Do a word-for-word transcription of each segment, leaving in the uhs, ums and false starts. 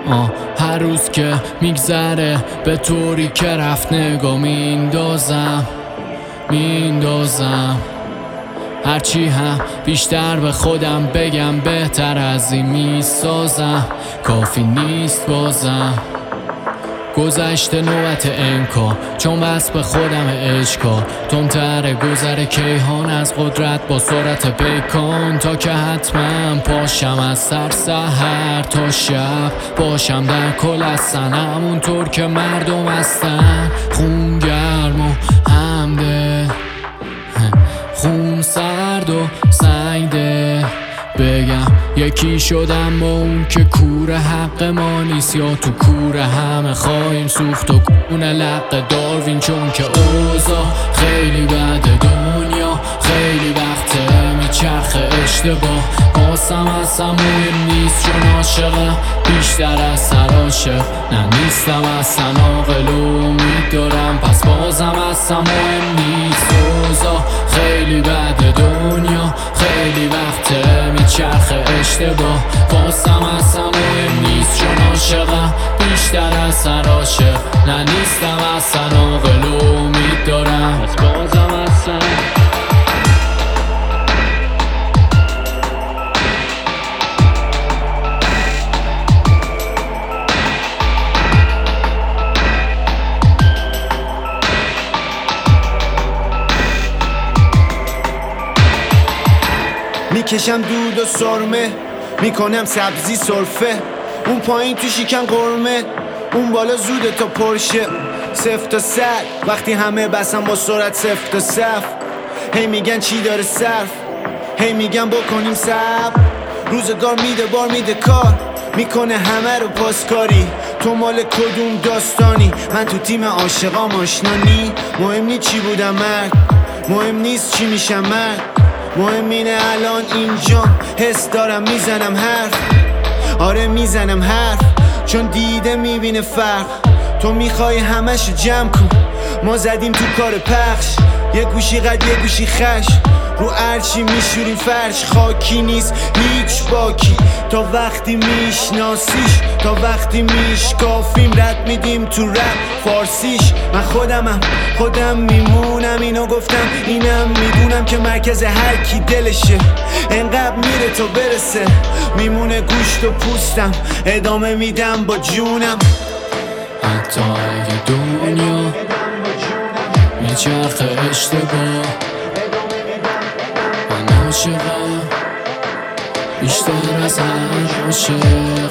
آه هر روز که میگذره به طوری که رفت نگاه میندازم میندازم هرچی هم بیشتر به خودم بگم بهتر از این میسازم، کافی نیست بازم. گذشته نوبت انکار، چون بس به خودم اشکار تندتر گذر کیهان از قدرت با سرعت پیکان، تا که حتما پاشم از سر سحر تا شب باشم در کل هستن همونطور که مردم هستن. خون گرم و همده، خون سرد و سنگده، بگم یکی شدم با اون که کور حق ما نیست، یا تو کور همه خواهیم سوخت و کونه لق داروین. چون که اوضاع خیلی بده، دنیا خیلی وقته میچرخه اشتباه، باسم اصلا مهم نیست چون عاشقم بیشتر از سر عاشق. نه نیستم اصلا عاقل و امید دارم، پس بازم اصلا مهم نیست. اوضاع خیلی بده، دنیا خیلی وقته میچرخه اشتباه، باسم اصلا مهم نیست چون عاشقم بیشتر از سر عاشق. نه نیستم اصلا عاقل و امید دارم، پس بازم اصلا میکشم دود و سرمه، میکنم سبزی سرفه، اون پایین تو شیکن قرمه، اون بالا زوده تا پرشه. صفر تا صد وقتی همه بسن با سرعت صفر تا صف، هی میگن چی داره صرف، هی میگن بکنیم صبر. روزگار میده بار میده کار، میکنه همه رو پاسکاری. تو مال کدوم داستانی؟ من تو تیم عاشقام آشنانی. مهم نیست چی بودم مرد، مهم نیست چی میشم مرد، مهم اینه الان اینجا حس دارم میزنم حرف. آره میزنم حرف، چون دیده میبینه فرق. تو میخوای همشو جمع کن، ما زدیم تو کار پخش. یه گوشی قد یه گوشی خش، رو ارچی میشوریم فرش. خاکی نیست هیچ باکی تا وقتی میشناسیش، تا وقتی میشکافیم رد میدیم تو رپ فارسیش. من خودمم خودم میمونم، اینو گفتم اینم میدونم که مرکز هر کی دلشه انقدر میره تا برسه. میمونه گوشت و پوستم، ادامه میدم با جونم. حتی اگه دنیا میچرخه اشتباه، من عاشقم بیشتر از هر عاشق.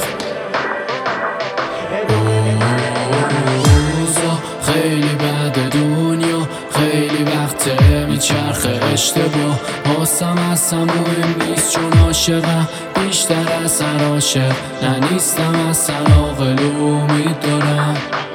اوضاع خیلی بده، دنیا خیلی وقته میچرخه اشتباه، باسم اصلا مهم نیست چون عاشقم بیشتر از هر عاشق. نه نیستم اصلا عاقل و امید دارم.